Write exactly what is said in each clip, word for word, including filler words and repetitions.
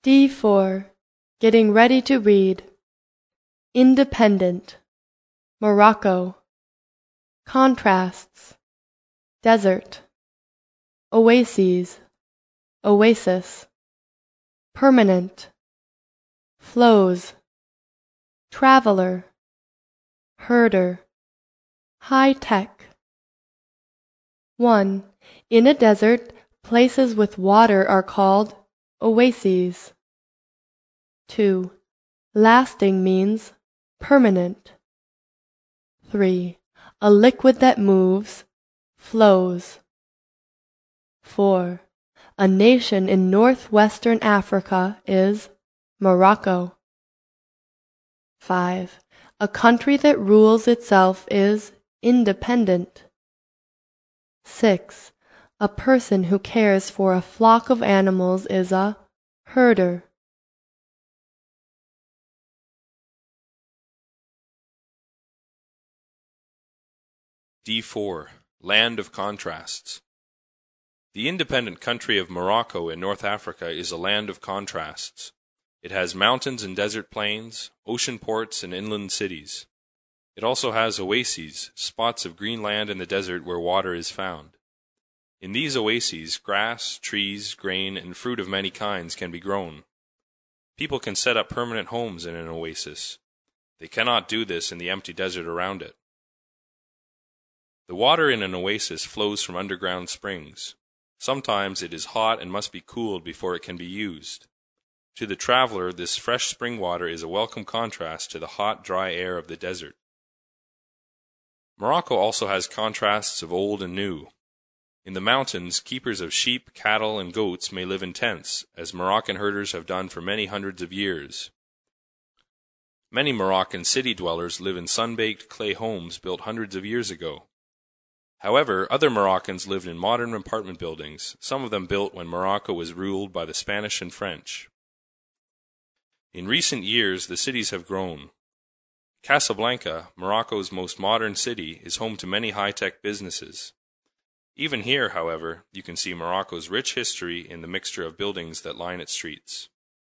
D four. Getting ready to read. Independent. Morocco. Contrasts. Desert. Oases. Oasis. Permanent. Flows. Traveler. Herder. High-tech. one. In a desert, places with water are called oases. two. Lasting means permanent. three. A liquid that moves, flows. four. A nation in northwestern Africa is Morocco. five. A country that rules itself is independent. six. A person who cares for a flock of animals is a herder. D four. Land of Contrasts. The independent country of Morocco in North Africa is a land of contrasts. It has mountains and desert plains, ocean ports and inland cities. It also has oases, spots of green land in the desert where water is found. In these oases, grass, trees, grain, and fruit of many kinds can be grown. People can set up permanent homes in an oasis. They cannot do this in the empty desert around it. The water in an oasis flows from underground springs. Sometimes it is hot and must be cooled before it can be used. To the traveler, this fresh spring water is a welcome contrast to the hot, dry air of the desert. Morocco also has contrasts of old and new. In the mountains, keepers of sheep, cattle, and goats may live in tents, as Moroccan herders have done for many hundreds of years. Many Moroccan city dwellers live in sun-baked clay homes built hundreds of years ago. However, other Moroccans lived in modern apartment buildings, some of them built when Morocco was ruled by the Spanish and French. In recent years, the cities have grown. Casablanca, Morocco's most modern city, is home to many high-tech businesses. Even here, however, you can see Morocco's rich history in the mixture of buildings that line its streets.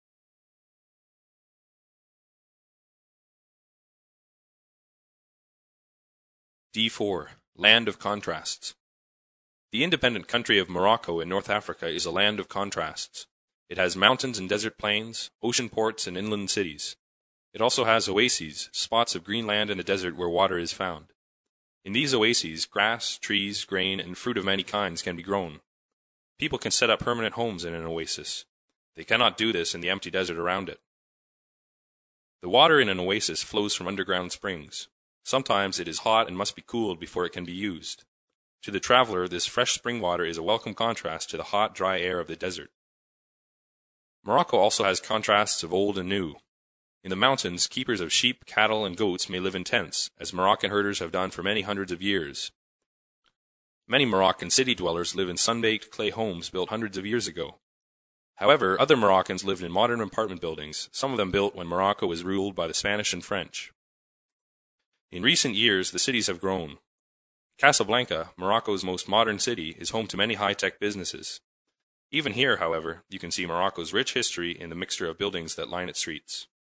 D four. Land of Contrasts. The independent country of Morocco in North Africa is a land of contrasts. It has mountains and desert plains, ocean ports and inland cities. It also has oases, spots of green land in the desert where water is found. In these oases, grass, trees, grain, and fruit of many kinds can be grown. People can set up permanent homes in an oasis. They cannot do this in the empty desert around it. The water in an oasis flows from underground springs. Sometimes it is hot and must be cooled before it can be used. To the traveler, this fresh spring water is a welcome contrast to the hot, dry air of the desert. Morocco also has contrasts of old and new. In the mountains, keepers of sheep, cattle, and goats may live in tents, as Moroccan herders have done for many hundreds of years. Many Moroccan city dwellers live in sun-baked clay homes built hundreds of years ago. However, other Moroccans lived in modern apartment buildings, some of them built when Morocco was ruled by the Spanish and French. In recent years, the cities have grown. Casablanca, Morocco's most modern city, is home to many high-tech businesses. Even here, however, you can see Morocco's rich history in the mixture of buildings that line its streets.